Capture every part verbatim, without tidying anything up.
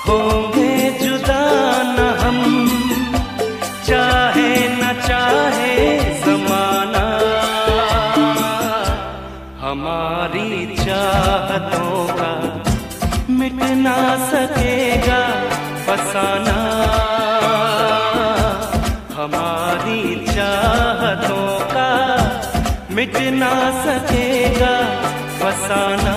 होंगे जुदा न हम, चाहे न चाहे ज़माना, हमारी चाहतों का मिट ना सकेगा फसाना, हमारी चाहतों का मिट ना सकेगा फसाना।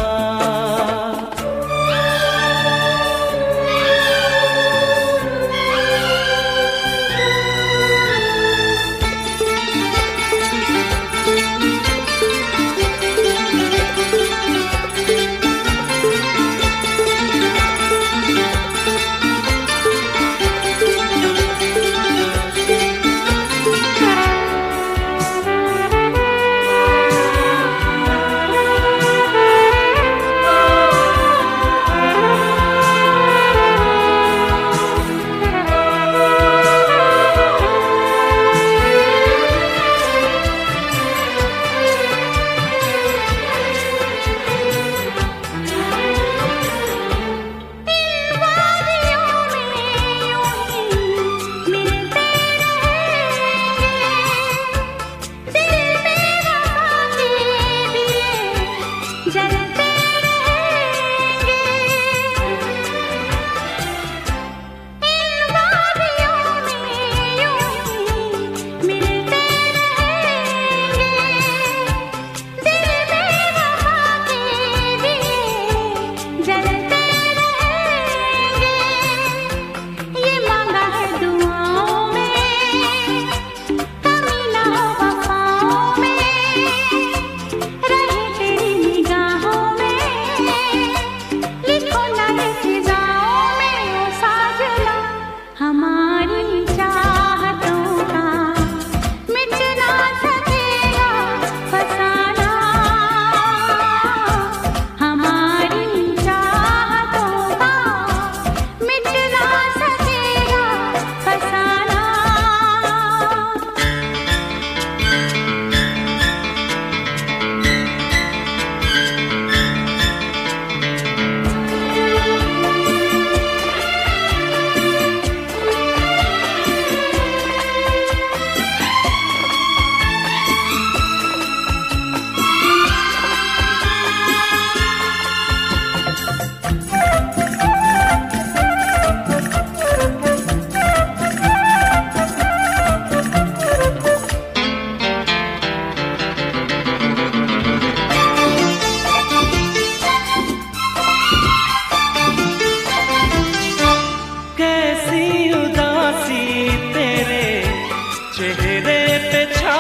चेहरे पे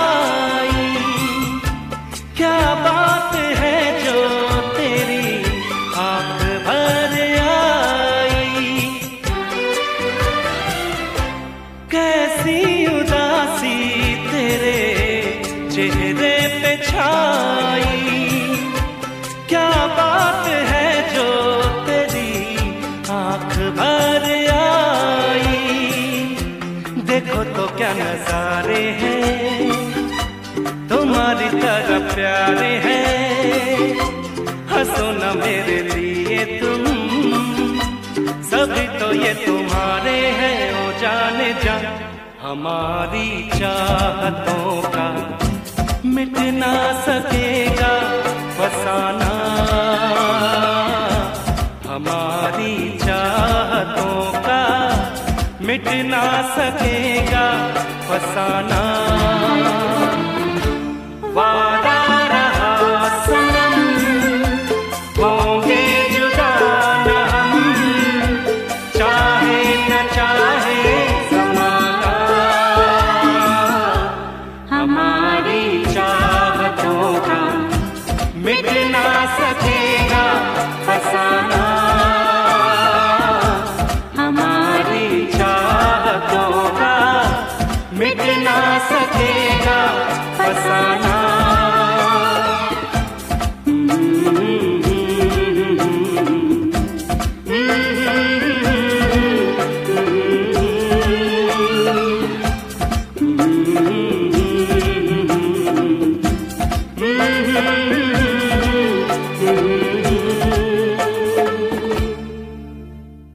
छाई क्या बात है जो तेरी आंख भर आई, कैसी उदासी तेरे चेहरे पे छाई, क्या बात है जो तेरी आंख भर आई। देखो तो क्या नजारे हैं तुम्हारी तरह प्यारे हैं, हंसो न मेरे लिए तुम, सभी तो ये तुम्हारे हैं ओ जाने जा। हमारी चाहतों का मिट ना सकेगा फसाना, हमारी चाहतों का मिट ना सकेगा फसाना। वादा रहा सनम होंगे जुदा न हम, चाहे न चाहे ज़माना, हमारी चाहतों का मिट ना सकेगा फसाना, मिट ना सकेगा फसाना।